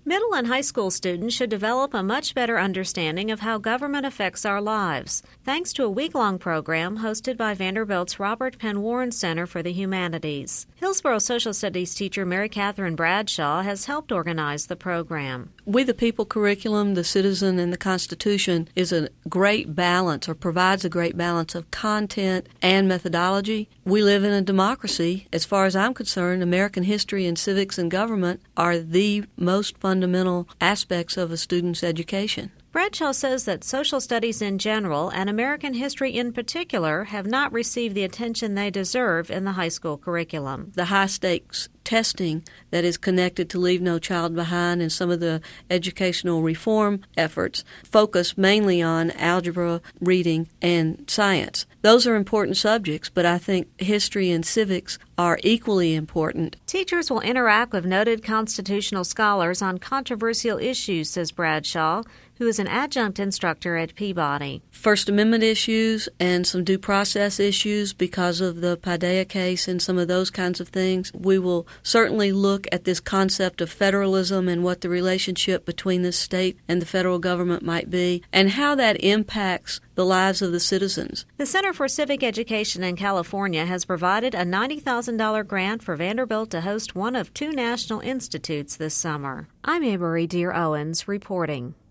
Middle and high school students should develop a much better understanding of how government affects our lives, thanks to a week-long program hosted by Vanderbilt's Robert Penn Warren Center for the Humanities. Hillsborough Social Studies teacher Mary Catherine Bradshaw has helped organize the program. We the People curriculum, the Citizen, and the Constitution is a great balance, or provides a great balance of content and methodology. We live in a democracy. As far as I'm concerned, American history and civics and government are the most fundamental aspects of a student's education. Bradshaw says that social studies in general and American history in particular have not received the attention they deserve in the high school curriculum. The high-stakes testing that is connected to Leave No Child Behind and some of the educational reform efforts focus mainly on algebra, reading, and science. Those are important subjects, but I think history and civics are equally important. Teachers will interact with noted constitutional scholars on controversial issues, says Bradshaw, who is an adjunct instructor at Peabody. First Amendment issues and some due process issues because of the Paideia case and some of those kinds of things. We will certainly look at this concept of federalism and what the relationship between the state and the federal government might be and how that impacts the lives of the citizens. The Center for Civic Education in California has provided a $90,000 grant for Vanderbilt to host one of 2 national institutes this summer. I'm Amory Dear Owens reporting.